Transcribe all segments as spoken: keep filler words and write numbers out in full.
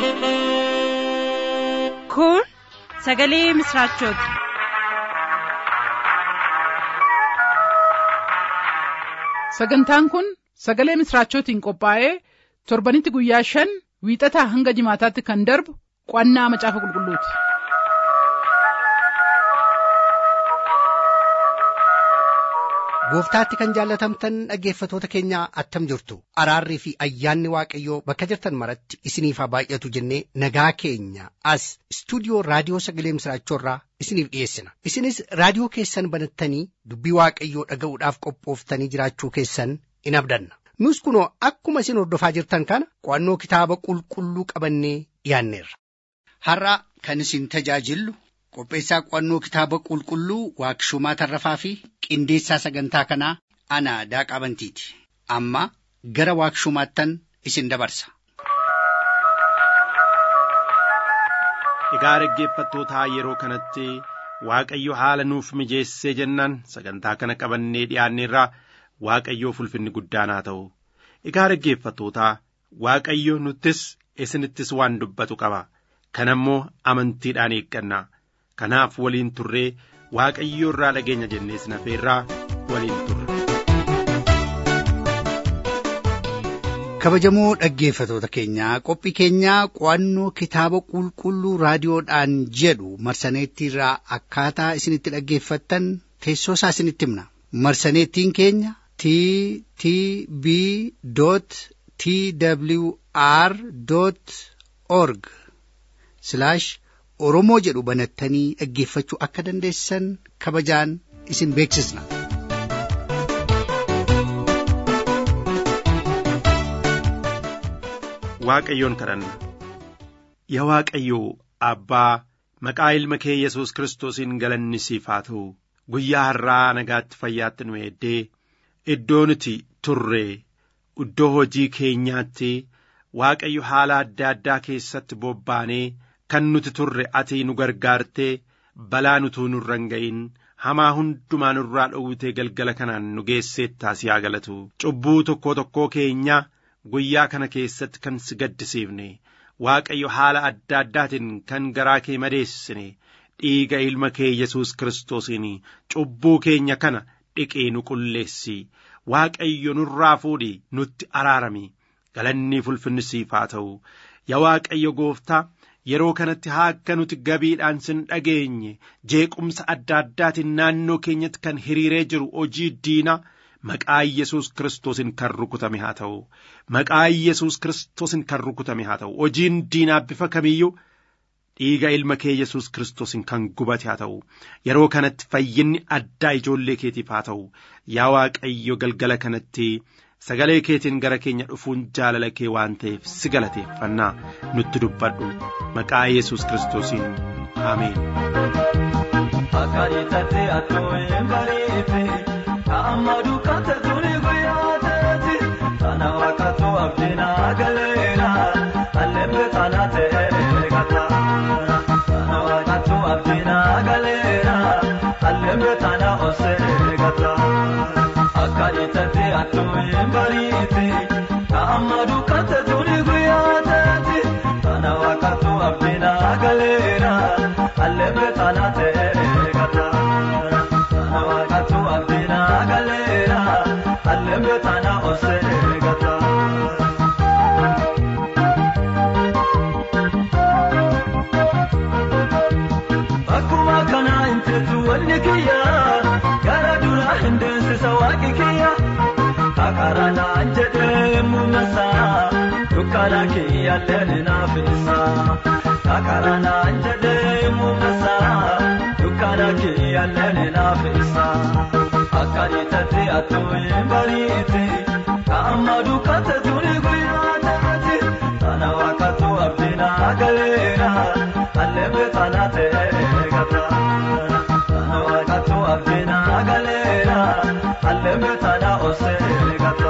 Kun sagalee misraachooti. Sagantaan kun sagalee misraachootiin qophaa'ee torbanitti guyyaa shan wiixataa hanga jimaataatti kan darbu qo'annaa macaafa qulqulluuti. Gooftaatti kan jaallatamtan dhaggeeffatoota keenyaa attam jirtu. Araarrii fi ayyaanni Waaqayyoo bakka jirtan maratti isiniif haa baay'atu jennee nagaa keenya as istuudiyoo raadiyoo sagalee misraachoorraa isiniif dhiyeessina. Isinis raadiyoo keessan banattanii dubbii Waaqayyoo dhaga'uudhaaf qophooftanii jiraachuu keessan in abdanna. Nus kunoo akkuma isin hordofaa jirtan kana qo'annoo kitaaba qulqulluu qabannee dhiyaanneerra. Har'a kan isin tajaajillu qopheessaa qo'annoo kitaaba qulqulluu Waaqshumaa Tarrafaa fi qindeessaa sagantaa kanaa ana Daaqaa Bantiiti. Amma gara Waaqshumaattan isin dabarsa. Egaa dhaggeeffattootaa yeroo kanatti Waaqayyo haala nuuf mijeessee jennaan sagantaa kana qabannee dhiyaanneerraa Waaqayyoof ulfinni guddaan haa ta'u. Egaa dhaggeeffattootaa Waaqayyo nuttis isinittis waan dubbatu qaba. Kana immoo amantiidhaan eegganna. Kanaaf waliin turree Waaqayyo irraa dhageenya jennees nafeerraa waliin turre. Kabajamoo dhaggeeffatoota keenyaa qophii keenyaa qo'annoo kitaaba qulqulluu raadiyoodhaan jedhu marsaneettiirraa akkaataa isinitti dhaggeeffattan teessoo isaa isinitti himna. Marsaneettiin keenya t t b t w r org Oromoo jedhu banattanii dhaggeeffachuu akka dandeessan kabajaan isin beeksisna. Waaqayyoon kadhanna. Yaa Waaqayyoo Abbaa, maqaa ilma kee Yesuus Kiristoosiin galanni siif haa ta'u. Guyyaa har'aa nagaatti fayyaatti nu eeddee iddoo nuti turre iddoo hojii keenyaatti Waaqayyo haala adda addaa keessatti bobbaanee kan nuti turre ati nu gargaartee balaa nutuu nurra hin ga'in hamaa hundumaa nurraa dhowwitee galgala kanaan nu geesseettaa si haa galatu. Cubbuu tokkoo tokkoo keenya guyyaa kana keessatti kan si gaddisiifne Waaqayyo haala adda addaatiin kan garaa kee madeessine dhiiga ilma kee Yesuus Kiristoosiin cubbuu keenya kana dhiqee nu qulleessi. Waaqayyo nurraa fuudhi nutti araarami. Galanni ulfinni siif haa ta'u. Yaa Waaqayyo Gooftaa, yeroo kanatti haa akka nuti gabiidhaan sin dhageenye jeequmsa adda addaatiin naannoo keenyatti kan hiriiree jiru hojii diinaa maqaa Yesuus Kiristoosiin kan rukutame haa ta'u. Maqaa Yesuus Kiristoosiin kan rukutame haa ta'u. Hojiin diinaa bifa kamiyyuu dhiiga ilma kee Yesuus Kiristoosiin kan gubate haa ta'u. Yeroo kanatti fayyinni addaa ijoollee keetiif haa ta'u. Yaa Waaqayyo galgala kanatti sagalee keetiin gara keenya dhufuun jaalala kee waan ta'eef si galateeffannaa nutti dubbadhu maqaa Yesuus Kiristoosiin ameen. Akkaataatti atooyin bariite amadu kata tuni guyyaatati kana wakatu abdina galeera alembe kana teegata kana wakatu abdina galeera alembe kana oseegata. Akkaataatti atooyin bariite amadu kata tuni guyyaatati kana wakatu abdina galeera alembe kana teegata kana wakatu abdina galeera alembe kana oseegata. Akkuma kana intetu wanni kiyyaa gara dura hindeessisa waaqi kiyya akarana jedhee mumasa dukkana kiyya leeni naafisa akarana jedhee mumasa dukkana kiyya leeni naafisa. Akkaataatti atooyin bariite amadu kata tuni guyyaatati kana wakatu abdina galeera alembe kana teegata kana wakatu abdina galeera alembe kana oseegata.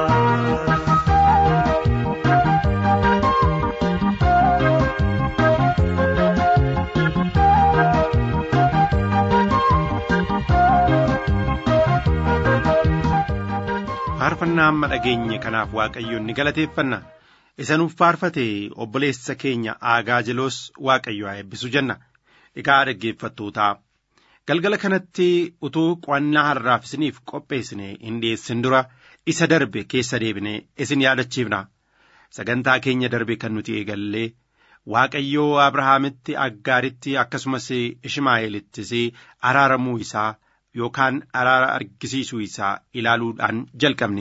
faarfannaa amma dhageenye kanaaf Waaqayyoon ni galateeffanna. isa nuuf faarfate obboleessa keenya Agaajiloos Waaqayyo haa eebbisu jenna. Egaa dhaggeeffattootaa galgala kanatti utuu qo'annaa har'aaf isiniif qopheessine hin dhiyeessin dura isa darbe keessa deebinee isin yaadachiifna. Sagantaa keenya darbe kan nuti eegallee Waaqayyoo Abrahaamitti Aggaaritti akkasumas Ishmaa'eelittis araaramuu isaa yookaan araara argisiisuu isaa ilaaluudhaan jalqabne.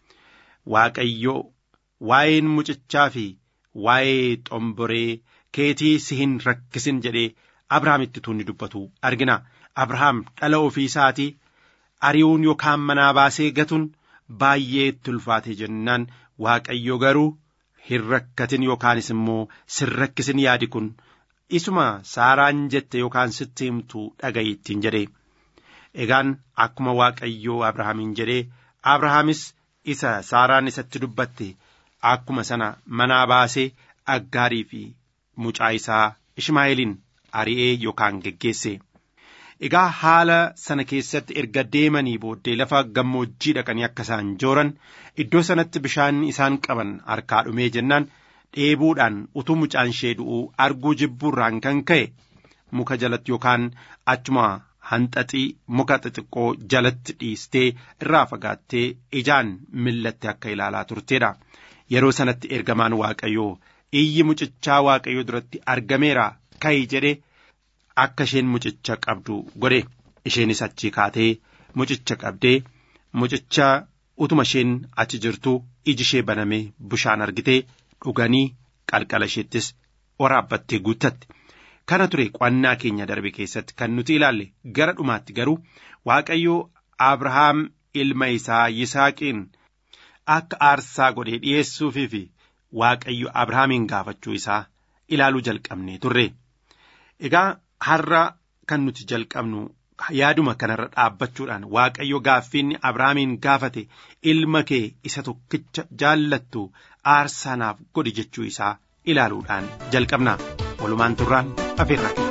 Waaqayyoo waa'een mucichaa fi waa'ee xomboree keetii si hin rakkisin jedhee Abrahaamitti tuunni dubbatu argina. Abrahaam dhala ofii isaatii ari'uun yookaan manaa baasee gatuun baay'ee itti ulfaate jennaan Waaqayyo garuu hin rakkatin yookaanis immoo sin rakkisin yaadi kun isuma Saaraan jette yookaan sitti himtu dhaga'i ittiin jedhee. Egaan akkuma Waaqayyoo Abrahaamiin jedhee Abrahaamis isa Saaraan isatti dubbatte akkuma sana manaa baasee Aggaarii fi mucaa isaa Ishmaa'eelin ari'ee yookaan geggeesse. Egaa haala sana keessatti erga deemanii booddee lafa gammoojjii dhaqanii akka isaan jooran iddoo sanatti bishaan isaan qaban harkaa dhumee jennaan dheebuudhaan utuu mucaan ishee du'uu arguu jibbuurraan kan ka'e muka jalatti yookaan achuma hanxaxii muka xixiqqoo jalatti dhiistee irraa fagaattee ijaan millatte akka ilaalaa turteedha. Yeroo sanatti ergamaan Waaqayyoo iyyi mucichaa Waaqayyoo duratti argameera ka'i jedhee akka isheen mucicha qabdu godhe. Isheenis achii kaatee mucicha qabdee mucicha utuma isheen achi jirtu iji ishee banamee bishaan argitee dhuganii qalqala isheettis waraabbattee guuttatte. Kana ture qo'annaa keenya darbe keessatti kan nuti ilaalle. Gara dhumaatti garuu Waaqayyoo Abrahaam ilma isaa Yisaaqiin akka aarsaa godhee dhi'eessuufii fi Waaqayyo Abrahaamin gaafachuu isaa ilaaluu jalqabnee turre. Egaa har'a kan nuti jalqabnu yaaduma kanarra dhaabbachuudhaan Waaqayyo gaaffiinni Abrahaamin gaafate ilma kee isa tokkicha jaallattu aarsaa naaf godhi jechuu isaa ilaaluudhaan jalqabna. Walumaan turraan afeerra kee.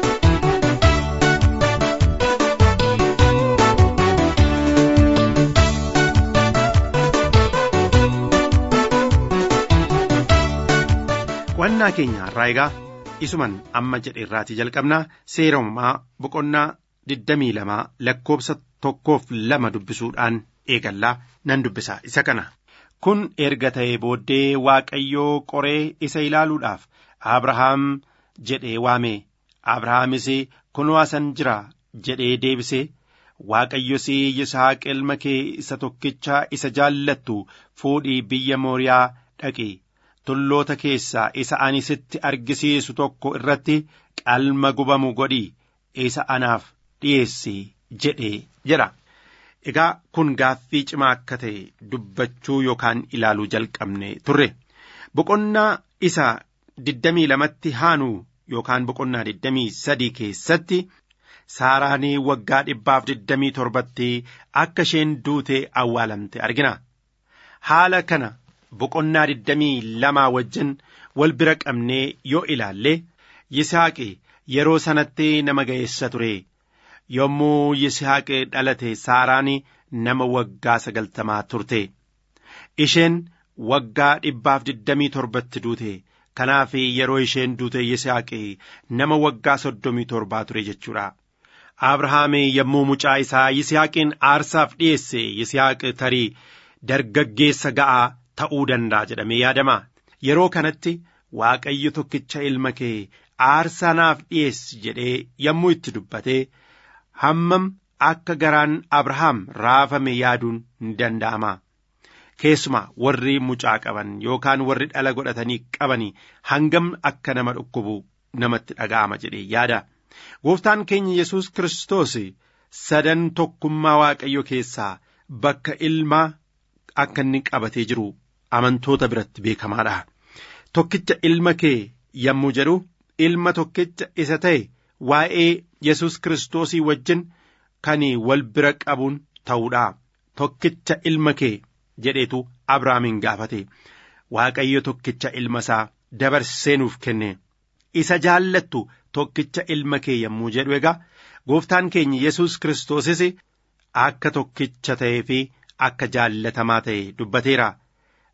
Qo'annaa keenya irraa egaa isuman amma jedhe irraatii jalqabnaa seera uumamaa boqonnaa digdamii lamaa lakkoobsa tokkoof lama dubbisuudhaan eegallaa nan dubbisa isa kana. Kun erga ta'ee booddee Waaqayyoo qoree isa ilaaluudhaaf Abrahaam jedhee waame. Abrahaamis kunoo asan jira jedhee deebise. Waaqayyos Yisaaq ilma kee isa tokkicha isa jaallattu fuudhii biyya Mooriyaa dhaqi. Tulloota keessaa isa ani sitti argisiisu tokko irratti qalma gubamu godhi isa anaaf dhiyeessi jedhee jedha. Egaa kun gaaffii cimaa akka ta'e dubbachuu yookaan ilaaluu jalqabne turre. Boqonnaa isa digdamii lamatti haanu yookaan boqonnaa digdamii sadii keessatti Saaraanii waggaa dhibbaaf digdamii torbatti akka isheen duutee awwaalamte argina. Haala kana boqonnaa digdamii lamaa wajjin wal bira qabnee yoo ilaalle Yisaaqi yeroo sanatti nama ga'eessa ture. Yommuu Yisaaqi dhalate Saaraanii nama waggaa sagaltamaa turte. Isheen waggaa dhibbaaf digdamii torbatti duute. Kanaaf yeroo isheen duute Yisaaqi nama waggaa soddomii torbaa ture jechuudha. Abrahaam yommuu mucaa isaa Yisaaqiin aarsaaf dhiyeesse Yisaaqi tarii dargaggeessa ga'aa ta'uu danda'a jedhamee yaadama. Yeroo kanatti Waaqayyo tokkicha ilma kee aarsaa naaf dhiyeessi jedhee yommuu itti dubbate hammam akka garaan Abrahaam raafame yaaduun ni danda'ama. Keessumaa warri mucaa qaban yookaan warri dhala godhatanii qaban hangam akka nama dhukkubu namatti dhaga'ama jedhee yaada. Gooftaan keenya Yesuus Kiristoos sadan tokkummaa Waaqayyo keessaa bakka ilmaa akka inni qabatee jiru amantoota biratti beekamaadha. Tokkicha ilma kee yommuu jedhu ilma tokkicha isa ta'e waa'ee Yesuus Kiristoosii wajjin kan wal bira qabuun ta'uudha. Tokkicha ilma kee jedheetu Abrahaamin gaafate. Waaqayyo tokkicha ilma isaa dabarsee nuuf kenne. Isa jaallattu tokkicha ilma kee yommuu jedhu egaa gooftaan keenya Yesuus Kiristoosis akka tokkicha ta'ee fi akka jaallatamaa ta'e dubbateera.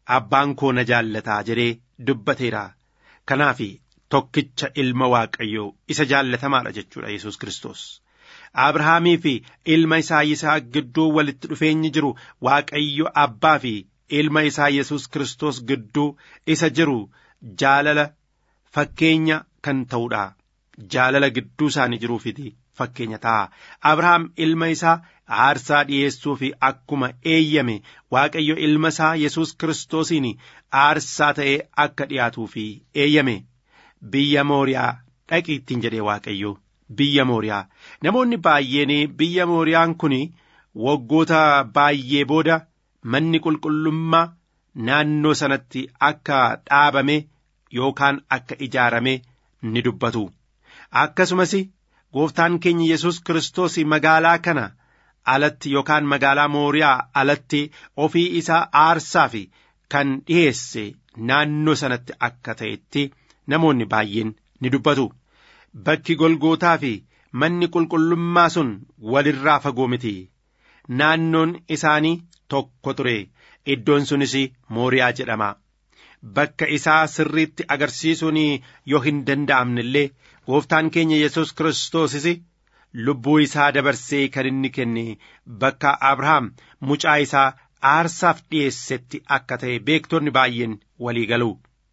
abbaan koo na jaallataa jedhee dubbateera. Kanaaf tokkicha ilma Waaqayyoo isa jaallatamaadha jechuudha Yesuus Kiristoos. Abrahaamii fi ilma isaa Yisaaq gidduu walitti dhufeenyi jiru Waaqayyo abbaa fi ilma isaa Yesuus Kiristoos gidduu isa jiru jaalala fakkeenya kan ta'uudha. Jaalala gidduu isaanii jiruufiti fakkeenya ta'a. Abrahaam ilma isaa aarsaa dhi'eessuu fi akkuma eeyyame Waaqayyo ilma isaa Yesuus Kiristoosiin aarsaa ta'ee akka dhi'aatuu fi eeyyame. Biyya Mooriyaa dhaqi ittiin jedhee Waaqayyo biyya Mooriyaa. Namoonni baay'een biyya Mooriyaan kun waggoota baay'ee booda manni qulqullummaa naannoo sanatti akka dhaabame yookaan akka ijaarame ni dubbatu. Akkasumas gooftaan keenya Yesuus Kiristoos magaalaa kana alatti yookaan magaalaa Mooriyaa alatti ofii isaa aarsaa fi kan dhiheesse naannoo sanatti akka ta'etti namoonni baay'een ni dubbatu. Bakki Golgootaa fi manni qulqullummaa sun walirraa fagoo miti. Naannoon isaanii tokko ture. Iddoon sunis Mooriyaa jedhama. Bakka isaa sirriitti agarsiisuun yoo hin danda'amne illee gooftaan keenya Yesuus Kiristoosis lubbuu isaa dabarsee kan inni kenne bakka Abrahaam mucaa isaa aarsaaf dhiyeessetti akka ta'e beektonni baay'een walii galu.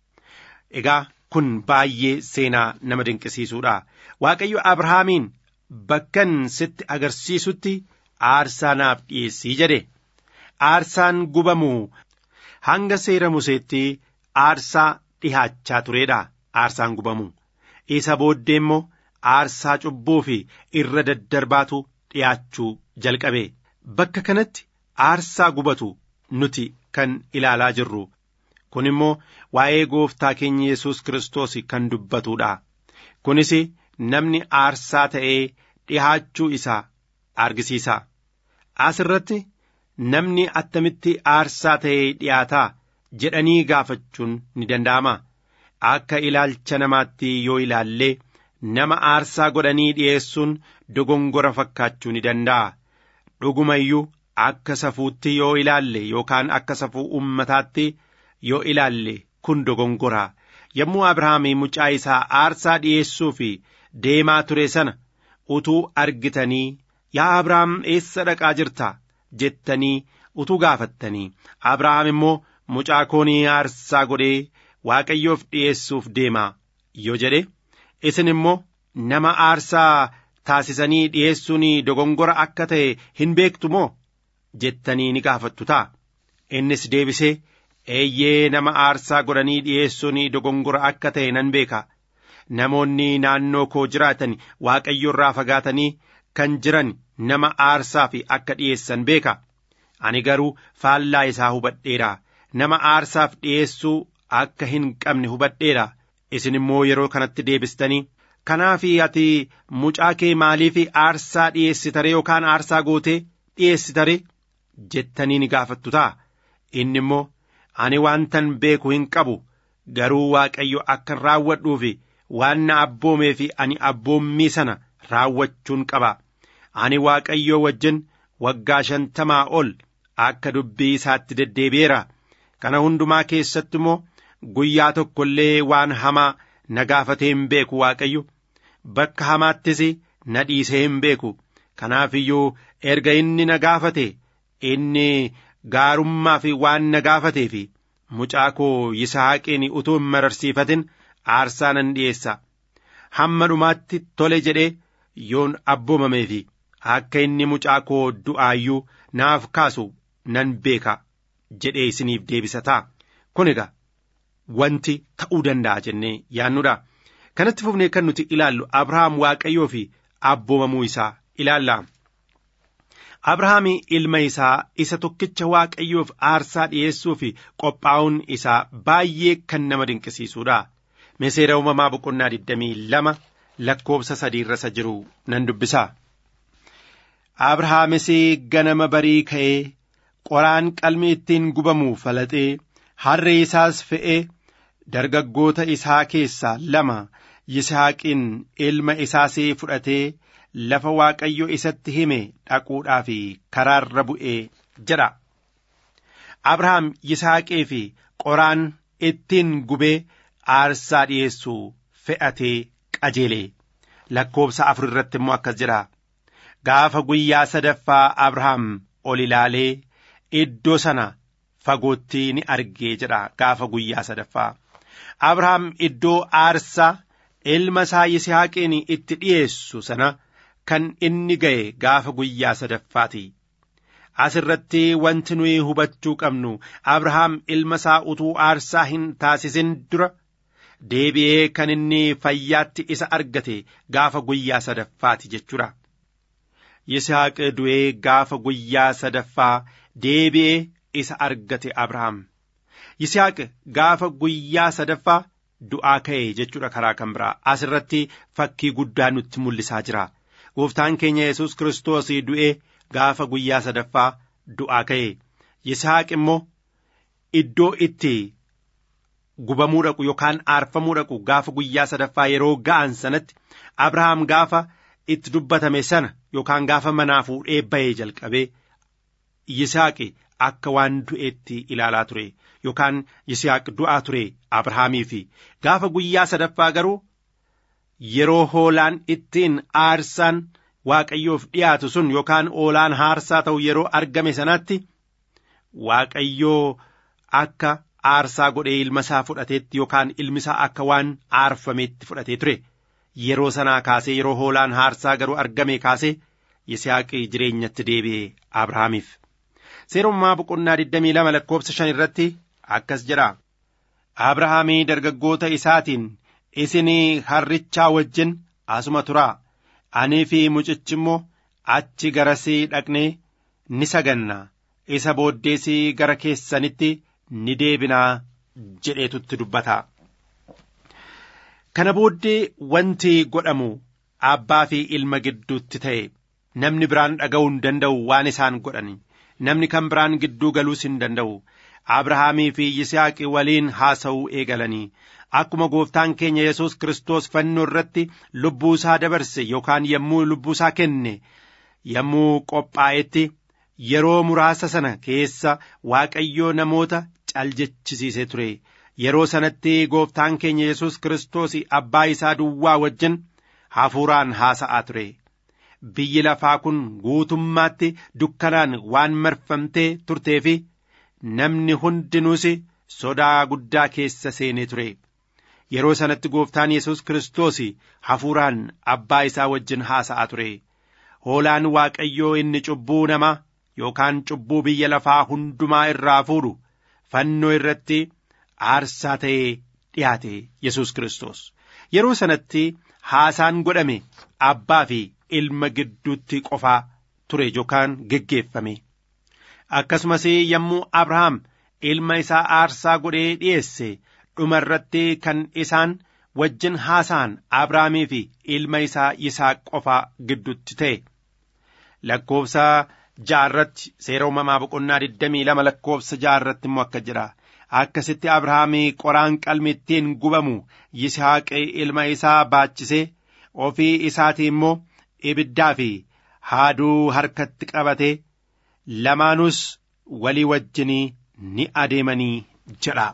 Egaa kun baay'ee seenaa nama dinqisiisuudha. Waaqayyo Abrahaamiin bakkan sitti agarsiisutti aarsaa naaf dhiyeessii jedhe. Aarsaan gubamuu hanga seera Museetti aarsaa dhihaachaa tureedha. Aarsaan gubamuu isa booddee immoo aarsaa cubbuu fi irra daddarbaatu dhiyaachuu jalqabe. Bakka kanatti aarsaa gubatu nuti kan ilaalaa jirru kun immoo waa'ee gooftaa keenya Yesuus Kiristoos kan dubbatuudha. Kunis namni aarsaa ta'ee dhihaachuu isaa argisiisa. As irratti namni attamitti aarsaa ta'ee dhiyaataa jedhanii gaafachuun ni danda'ama. Akka ilaalcha namaatti yoo ilaallee nama aarsaa godhanii dhi'eessuun dogongora fakkaachuu ni danda'a. Dhuguma iyyuu akka safuutti yoo ilaalle yookaan akka safuu ummataatti yoo ilaalle kun dogongora. Yommuu Abrahaam mucaa isaa aarsaa dhi'eessuuf deemaa ture sana utuu argitanii yaa Abrahaam eessa dhaqaa jirta jettanii utuu gaafattanii Abrahaam immoo mucaa koonii aarsaa godhee Waaqayyoof dhi'eessuuf deemaa yoo jedhe isin immoo nama aarsaa taasisanii dhi'eessuun dogongora akka ta'e hin beektu moo jettanii ni gaafattu ta'a. Innis deebisee eeyyee nama aarsaa godhanii dhi'eessuun dogongora akka ta'e nan beeka. Namoonni naannoo koo jiraatan Waaqayyo irraa fagaatanii kan jiran nama aarsaa fi akka dhi'eessan beeka. Ani garuu faallaa isaa hubadheera. Nama aarsaaf dhi'eessuu akka hin qabne hubadheera. Isin immoo yeroo kanatti deebistanii kanaaf ati mucaa kee maaliif aarsaa dhi'eessitare yookaan aarsaa gootee dhi'eessitare jettanii ni gaafattu ta'a. Inni immoo ani waantan beeku hin qabu garuu Waaqayyo akka raawwadhuuf waan na abboomee fi ani abboommii sana raawwachuun qaba. Ani Waaqayyo wajjin waggaa shantamaa ol akka dubbii isaatti deddeebi'eera. Kana hundumaa keessatti immoo guyyaa tokko illee waan hamaa na gaafatee hin beeku Waaqayyo. Bakka hamaattis na dhiisee hin beeku. Kanaaf iyyuu erga inni na gaafate inni gaarummaa fi waan na gaafatee fi mucaa koo Yisihaaqiin utuu hin mararsiifatin aarsaa nan dhiyeessa. Hamma dhumaatti tole jedhee yoon abboomamee fi akka inni mucaa koo du'aayyuu naaf kaasu nan beeka jedhee isiniif deebisa ta'a. Kun egaa wanti ta'uu danda'a jennee yaannudha. Kanatti fufnee kan nuti ilaallu Abrahaam Waaqayyoo fi abboomamuu isaa ilaalla. Abrahaam ilma isaa isa tokkicha Waaqayyoof aarsaa dhi'eessuu fi qophaa'uun isaa baay'ee kan nama dinqisiisuudha. Seera uumamaa boqonnaa digdamii lama lakkoobsa sadiirra isa jiru nan dubbisa. Abrahaamis ganama barii ka'ee qoraan qalmi ittiin gubamu falaxee harree isaas fe'ee dargaggoota isaa keessaa lama Yisihaaqiin ilma isaas fudhatee lafa Waaqayyo isatti hime dhaquudhaaf karaarra bu'ee jedha. Abrahaam Yisaaqee fi qoraan ittiin gubee aarsaa dhi'eessu fe'atee qajeele. Lakkoobsa afur irratti immoo akkas jedha. Gaafa guyyaa sadaffaa Abrahaam ol ilaalee iddoo sana fagootti ni argee jedha. Gaafa guyyaa sadaffaa Abrahaam iddoo aarsaa ilma isaa Yisihaaqiin itti dhi'eessu sana kan inni ga'e gaafa guyyaa sadaffaati. Asirratti wanti nuyi hubachuu qabnu Abrahaam ilma isaa utuu aarsaa hin taasisin dura deebi'ee kan inni fayyaatti isa argate gaafa guyyaa sadaffaati jechuudha. Yisaaq du'ee gaafa guyyaa sadaffaa deebi'ee isa argate Abrahaam. Yisaaq gaafa guyyaa sadaffaa du'aa ka'e jechuudha. Karaa kan biraa asirratti fakkii guddaa nutti mul'isaa jira. Gooftaan keenya Yesuus Kiristoos du'ee gaafa guyyaa sadaffaa du'aa ka'e. Yisaaq immoo iddoo itti gubamuu dhaqu yookaan aarfamuu dhaqu gaafa guyyaa sadaffaa yeroo ga'an sanatti Abrahaam gaafa itti dubbatame sana yookaan gaafa manaa fuudhee ba'ee jalqabee Yisaaqi akka waan du'eetti ilaalaa ture yookaan Yisaaq du'aa ture Abrahaamii fi gaafa guyyaa sadaffaa garuu yeroo hoolaan ittiin aarsaan Waaqayyoof dhiyaatu sun yookaan hoolaan aarsaa ta'u yeroo argame sanatti Waaqayyoo akka aarsaa godhee ilma isaa fudhateetti yookaan ilmi isaa akka waan aarfameetti fudhatee ture. Yeroo sanaa kaasee yeroo hoolaan aarsaa garuu argame kaasee Yisaaqi jireenyatti deebi'e Abrahaamiif. Seerummaa boqonnaa digdamii lama lakkoobsa shan irratti akkas jedha. Abrahaamii dargaggoota isaatiin isin harrichaa wajjin asuma turaa. Anii fi mucichi immoo achi garasii dhaqnee ni saganna. Isa booddeesii gara keessanitti ni deebinaa jedheetutti dubbata. Kana booddee wanti godhamu abbaa fi ilma gidduutti ta'e namni biraan dhaga'uu hin danda'u waan isaan godhani. Namni kan biraan gidduu galuus hin danda'u. Abrahaamii fi Yisaaqi waliin haasa'uu eegalanii akkuma gooftaan keenya Yesuus Kiristoos fannoo irratti lubbuu isaa dabarse yookaan yommuu lubbuu isaa kenne yommuu qophaa'etti yeroo muraasa sana keessa Waaqayyoo namoota caljechisiisee ture. Yeroo sanatti gooftaan keenya Yesuus Kiristoos abbaa isaa duwwaa wajjin hafuuraan haasa'aa ture. Biyyi lafaa kun guutummaatti dukkanaan waan marfamtee turtee fi namni hundinuus sodaa guddaa keessa seenee ture. Yeroo sanatti gooftaan Yesuus Kiristoos hafuuraan abbaa isaa wajjin haasa'aa ture. Hoolaan Waaqayyoo inni cubbuu namaa yookaan cubbuu biyya lafaa hundumaa irraa fuudhu fannoo irratti aarsaa ta'ee dhiyaate Yesuus Kiristoos. Yeroo sanatti haasaan godhame abbaa fi ilma gidduutti qofaa ture yookaan geggeeffame. Akkasumas yommuu Abrahaam ilma isaa aarsaa godhee dhiyeesse dhuma irratti kan isaan wajjin haasa'an Abrahaamii fi ilma isaa Yisaaq qofaa gidduutti ta'e. Lakkoobsa jaarratti seera uumamaa boqonnaa digdamii lama lakkoobsa jaarratti immoo akka jira. Akkasitti Abrahaamii qoraan qalmittiin gubamu Yisaaq ilma isaa baachisee ofii isaatii immoo ibiddaa fi haaduu harkatti qabatee lamaanus walii wajjinii ni adeemanii jedha.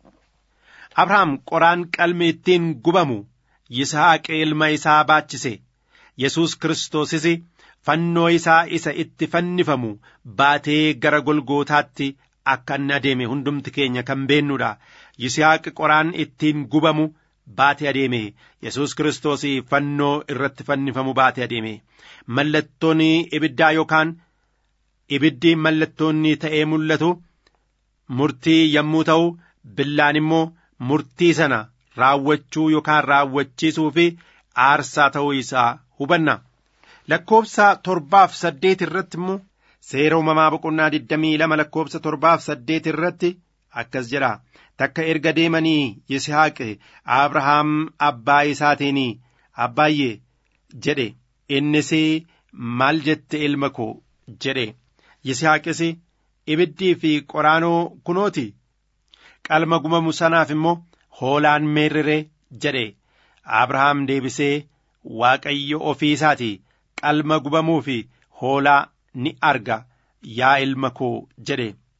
Abrahaam qoraan qalmi ittiin gubamu Yisaaq ilma isaa baachise. Yesuus Kiristoosis fannoo isaa isa itti fannifamu baatee gara Golgootaatti akka inni adeeme hundumti keenya kan beennuudha. Yisaaq qoraan ittiin gubamu baatee adeeme. Yesuus Kiristoos fannoo irratti fannifamu baatee adeeme. Mallattoon ibiddaa yookaan ibiddi mallattoonni ta'ee mul'atu murtii yommuu ta'u billaan immoo murtii sana raawwachuu yookaan raawwachiisuu fi aarsaa ta'uu isaa hubanna. Lakkoobsa torbaaf saddeet irratti immoo seera uumamaa boqonnaa digdamii lama lakkoobsa torbaaf saddeet irratti akkas jedha. Takka erga deemanii Yisaaq Abrahaam abbaa isaatiin abbaayyee jedhe. Innis maal jette ilma koo jedhe. Yisaaqis ibiddii fi qoraanoo kunooti. Qalma gubamu sanaaf immoo hoolaan meerree jedhe. Abrahaam deebisee Waaqayyo ofii isaatii qalma gubamuu fi hoolaa ni arga yaa ilma koo jedhe.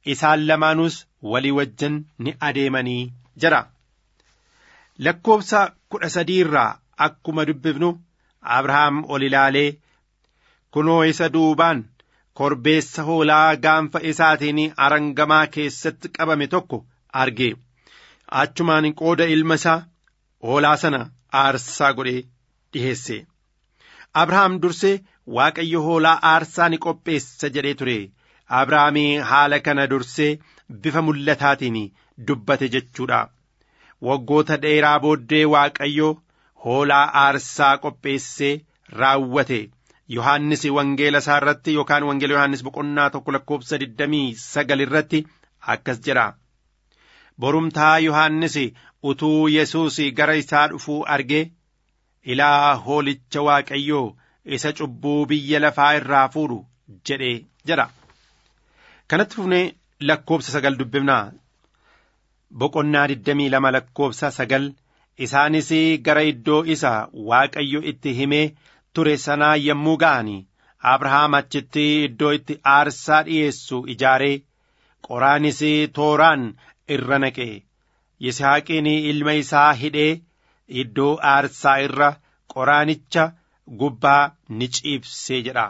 isaan lamaanuus walii wajjin ni adeemanii jira. Lakkoobsa kudha sadii irraa akkuma dubbifnu Abrahaam ol ilaalee kunoo isa duubaan korbeessa hoolaa gaanfa isaatiin arangamaa keessatti qabame tokko arge. Achumaan qooda ilma isaa hoolaa sana aarsaa godhee dhiheesse. Abrahaam dursee Waaqayyo hoolaa aarsaa ni qopheessa jedhee ture. Abrahaamii haala kana dursee bifa mul'ataatiin dubbate jechuudha. Waggoota dheeraa booddee Waaqayyo hoolaa aarsaa qopheessee raawwate. Yohaannis wangeela isaa irratti yookaan wangeela Yohaannis boqonnaa tokko lakkoobsa digdamii sagal irratti akkas jedha. Borumtaa Yohaannis utuu Yesuus gara isaa dhufuu argee ilaa hoolicha Waaqayyoo isa cubbuu biyya lafaa irraa fuudhu jedhee jedha. Kanatti fufnee lakkoobsa sagal dubbifnaa. Boqonnaa digdamii lama lakkoobsa sagal isaanis gara iddoo isa Waaqayyo itti himee ture sanaa yommuu ga'anii Abrahaam achitti iddoo itti aarsaa dhi'eessu ijaaree qoraanis tooraan irra naqe. Yisihaaqiin ilma isaa hidhee iddoo aarsaa irra qoraanicha gubbaa ni ciibsee jedha.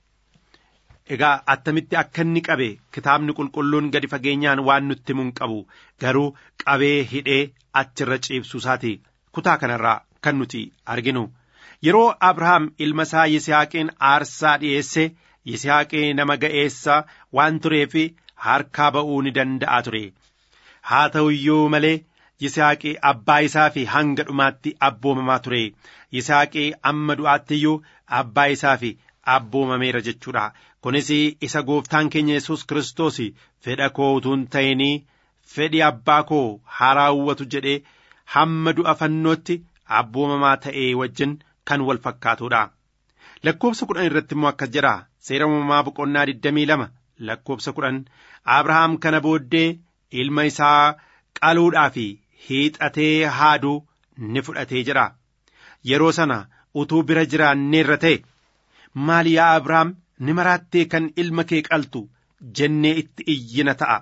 Egaa attamitti akka inni qabe kitaabni qulqulluun gadi fageenyaan waan nutti himu hin qabu, garuu qabee hidhee achirra ciibsuu isaati kutaa kanarraa kan nuti arginu. Yeroo Abrahaam ilma isaa Yisihaaqiin aarsaa dhi'eesse, Yisihaaqii nama ga'eessa waan tureef harkaa ba'uu ni danda'a ture. Haa ta'u iyyuu malee Yisihaaqii abbaa isaa fi hanga dhumaatti abboomamaa ture. Yisihaaqii amma du'aatti iyyuu abbaa isaa fi abboomameera jechuudha. Kunis isa gooftaan keenya Yesuus Kiristoos fedha koo utuu hin ta'inii fedhi abbaa koo haa raawwatu jedhee hamma du'a fannootti abboomamaa ta'ee wajjin kan wal fakkaatudha. Lakkoobsa kudhan irratti immoo akkas jedha. Seera uumamaa boqonnaa digdamii lama lakkoobsa kudhan Abrahaam kana booddee ilma isaa qaluudhaaf hiixatee haaduu ni fudhatee jedha. Yeroo sana utuu bira jiraanneerra ta'e maal yaa Abrahaam ni maraattee kan ilma kee qaltu jennee itti iyyina ta'a.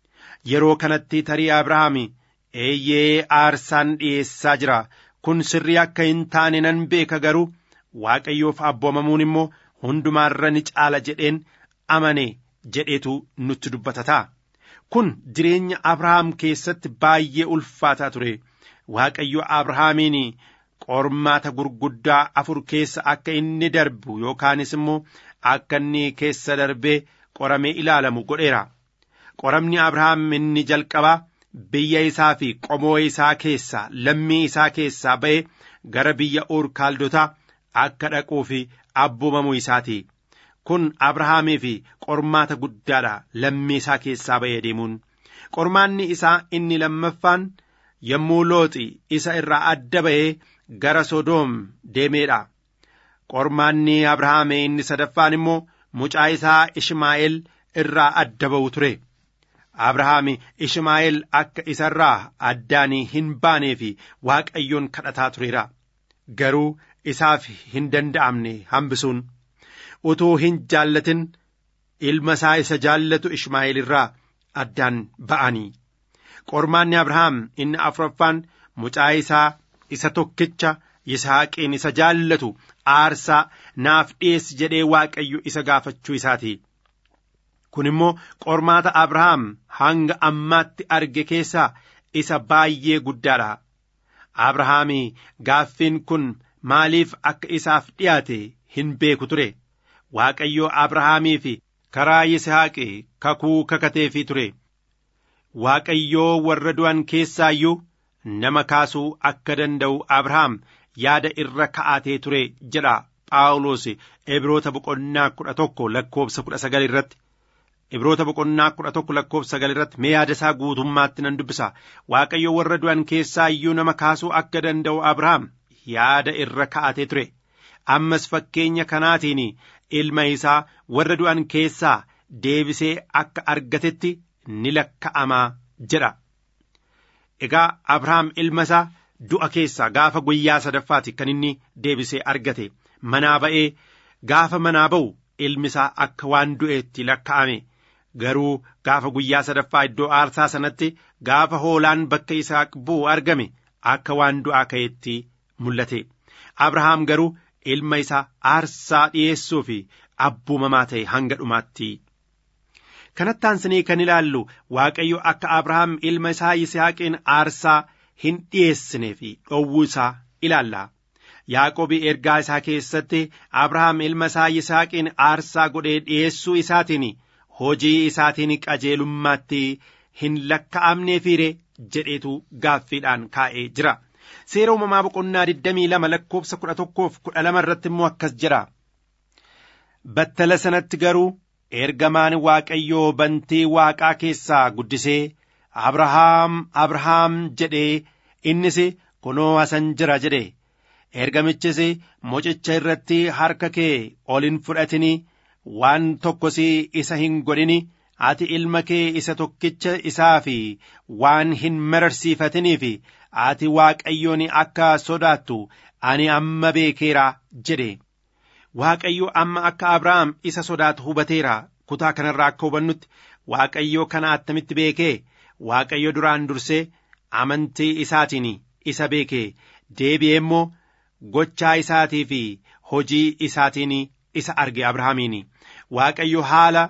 Yeroo kanatti tarii Abrahaam eeyyee aarsaan dhi'eessaa jira, kun sirrii akka hin taane nan beeka, garuu Waaqayyoof abboomamuun immoo hundumaarra ni caala jedheen amane jedheetu nutti dubbata ta'a. Kun jireenya Abrahaam keessatti baay'ee ulfaataa ture. Waaqayyo Abrahaamiin qormaata gurguddaa afur keessa akka inni darbu yookaanis immoo akka inni keessa darbee qoramee ilaalamu godheera. Qoramni Abrahaam inni jalqabaa biyya isaa fi qomoo isaa keessaa lammii isaa keessaa ba'ee gara biyya Uur Kaaldotaa akka dhaquu fi abboomamuu isaati. Kun Abrahaamiif qormaata guddaadha lammii isaa keessaa ba'ee deemuun. Qormaanni isaa inni lammaffaan yommuu Looxi isa irraa adda ba'ee gara Sodoom deemeedha. Qormaanni Abrahaam inni sadaffaan immoo mucaa isaa Ishmaa'eel irraa adda ba'u ture. Abrahaam Ishmaa'eel akka isarraa addaan hin baanee fi Waaqayyoon kadhataa tureera. Garuu isaaf hin danda'amne hambisuun. Utuu hin jaallatin ilma isaa isa jaallatu Ishmaa'eel irraa addaan ba'anii. Qormaanni Abrahaam inni afuraffaan mucaa isaa isa tokkicha Yisihaaqiin isa jaallatu aarsaa naaf dhiyeessi jedhee Waaqayyo isa gaafachuu isaati. Kun immoo qormaata Abrahaam hanga ammaatti arge keessaa isa baay'ee guddaadha. Abrahaam gaaffiin kun maaliif akka isaaf dhiyaate hin beeku ture. Waaqayyo Abrahaamiif karaa Yisihaaqi kakuu kakateefii ture. Waaqayyoo warra du'an keessaa iyyuu nama kaasuu akka danda'u Abrahaam yaada irra ka'atee ture jedha Phaawulos Ibroota boqonnaa kudha tokko lakkoobsa kudha sagal irratti. Ibroota boqonnaa kudha tokko lakkoobsa sagal irratti mee yaada isaa guutummaatti nan dubbisa. Waaqayyo warra du'an keessaa iyyuu nama kaasuu akka danda'u Abrahaam yaada irra ka'atee ture. Ammas fakkeenya kanaatiin ilma isaa warra du'an keessaa deebisee akka argatetti ni lakka'amaa jedha. Egaa Abrahaam ilma isaa du'a keessaa gaafa guyyaa sadaffaati kan inni deebisee argate. Manaa ba'ee gaafa manaa ba'u ilmi isaa akka waan du'eetti lakka'ame. garuu gaafa guyyaa sadaffaa iddoo aarsaa sanatti gaafa hoolaan bakka Yisaaq bu'u argame akka waan du'aa ka'eetti mul'ate. Abrahaam garuu ilma isaa aarsaa dhi'eessuu fi abboomamaa ta'e hanga dhumaatti. Kanatti aansinee kan ilaallu Waaqayyo akka Abrahaam ilma isaa Yisihaaqiin aarsaa hin dhi'eessine fi dhowwuu isaa ilaalla. Yaaqoob ergaa isaa keessatti Abrahaam ilma isaa Yisihaaqiin aarsaa godhee dhi'eessuu isaatiin hojii isaatiin qajeelummaatti hin lakka'amneefiire jedheetu gaaffiidhaan kaa'ee jira. Seera uumamaa boqonnaa digdamii lama lakkoofsa kudha tokkoof kudha lama irratti immoo akkas jira. Battala sanatti garuu ergamaan Waaqayyoo bantii Waaqaa keessaa guddisee Abrahaam Abrahaam jedhee innis kunoo asan jira jedhe. Ergamichis mucicha irratti harka kee ol hin fudhatini waan tokkos isa hin godhini ati ilma kee isa tokkicha isaa fi waan hin mararsiifatiniif ati Waaqayyoon akka sodaattu ani amma beekeera jedhe. Waaqayyo amma akka Abrahaam isa sodaatu hubateera. Kutaa kanarraa akka hubannutti Waaqayyo kana attamitti beekee? Waaqayyo duraan dursee amantii isaatiin isa beekee deebi'ee immoo gochaa isaatii fi hojii isaatiin isa arge Abrahaamiin. Waaqayyo haala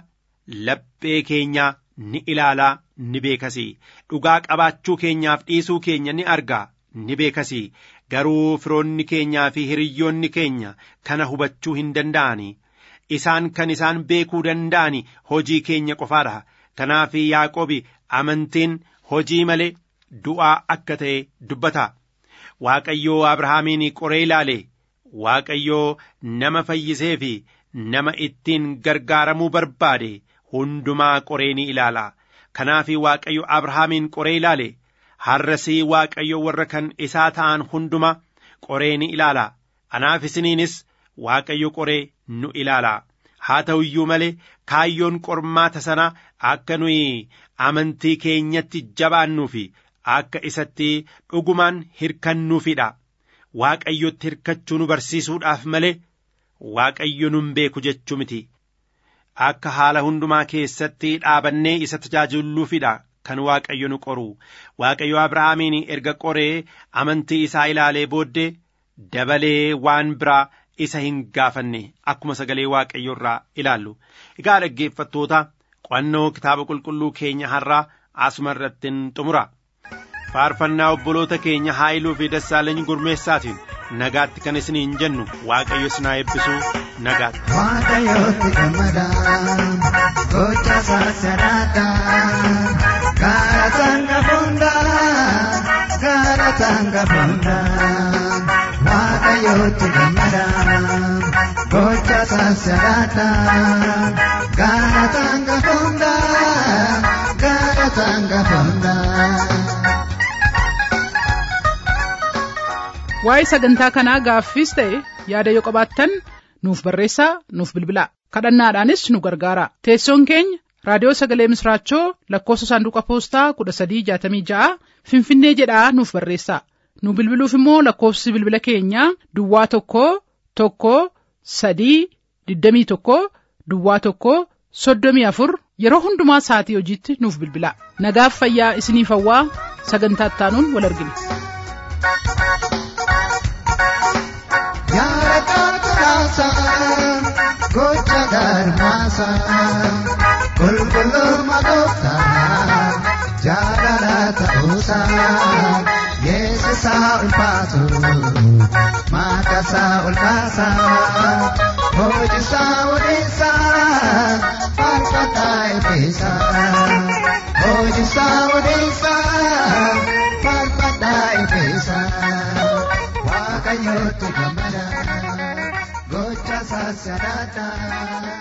laphee keenyaa ni ilaalaa ni beekasi. Dhugaa qabaachuu keenyaaf dhiisuu keenya ni argaa ni beekasi. Garuu firoonni keenyaa fi hiriyyoonni keenya kana hubachuu hin danda'ani. Isaan kan isaan beekuu danda'ani hojii keenya qofaadha. Kanaaf Yaaqoob amantiin hojii malee du'aa akka ta'e dubbata. Waaqayyoo Abrahaamiin qoree ilaale. Waaqayyoo nama fayyisee fi nama ittiin gargaaramuu barbaade hundumaa qoree ni ilaala. Kanaaf Waaqayyo Abrahaamiin qoree ilaale. Har'asii Waaqayyo warra kan isaa ta'an hunduma qoree ni ilaala. Anaaf isiniinis Waaqayyo qoree nu ilaala. Haa ta'u iyyuu malee kaayyoon qormaata sana akka nuyi amantii keenyatti jabaannuu fi akka isatti dhugumaan hirkannuufidha. Waaqayyotti hirkachuu nu barsiisuudhaaf malee Waaqayyo nun beeku jechuu miti. Akka haala hundumaa keessatti dhaabannee isa tajaajilluufidha kan Waaqayyo nu qoru. Waaqayyo Abrahaamiin erga qoree amantii isaa ilaalee booddee dabalee waan biraa isa hin gaafanne akkuma sagalee Waaqayyo irraa ilaallu. Egaa dhaggeeffattoota qo'annoo kitaaba qulqulluu keenya har'aa asuma irratti xumura. Faarfannaa obboloota keenya Haayiluu fi Dassaalany Gurmeessaatiin nagaatti kan isiniin jennu Waaqayyo isin haa eebbisu nagaatti. Waaqayyooti gammada gocha saasiraadha gaara tanga fonda gaara tanga fonda. Waaqayyooti gammada gocha saasiraadha gaara tanga fonda gaara tanga fonda. Waa'ee sagantaa kanaa gaaffiis ta'e yaada yoo qabaattan nuuf barreessaa nuuf bilbilaa kadhannaadhaanis nu gargaara. Teessoon keenya raadiyoo sagalee misraachoo lakkoofsa saanduqa poostaa kudha sadii jaatamii ja'a Finfinnee jedhaa nuuf barreessaa. Nu bilbiluuf immoo lakkoofsi bilbila keenyaa duwwaa tokko tokko sadii digdamii tokko duwwaa tokko soddomii afur yeroo hundumaa sa'atii hojiitti nuuf bilbilaa. Nagaaf fayyaa isiniif hawwaa sagantaa ittaanuun wal argina. Gocha darmasa kulkulur magofta jaalala ta'uusa yeesisa ulfaatu maakasa ulfaasa hojisa odeessa farfata eebisa hojisa odeessa farfata eebisa waaqayyooti gammada gocha saasiraadha.